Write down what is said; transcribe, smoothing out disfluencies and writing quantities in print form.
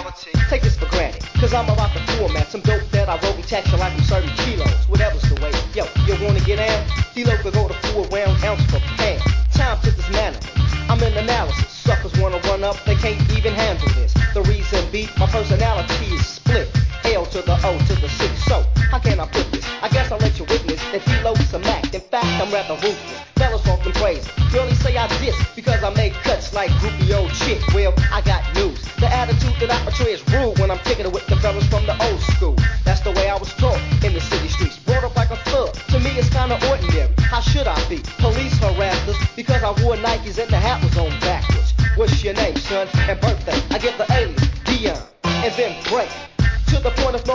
Take this for granted, cause I'm about to format some dope that I wrote and texture like I'm serving kilos. Whatever's the way. Yo, you wanna get out? D-Lo could go to 4 round ounce per pound. Time to dismantle it. I'm in analysis. Suckers wanna run up, they can't even handle this. The reason be, my personality is split. L to the O to the C. So, how can I put this? I guess I'll let you witness that D-Lo's a Mac. In fact, I'm rather ruthless. Fellas talking crazy. Girlies say I diss because I make cuts like groupie old chick. Well, I got news. The attitude that I portray is rude when I'm kicking it with the fellas from the old school. That's the way I was taught in the city streets. Brought up like a thug. To me, it's kinda ordinary. How should I be? Police harassed us because I wore Nikes and the hat was on backwards. What's your name, son? And birthday? I give the alias Dion and then break to the point of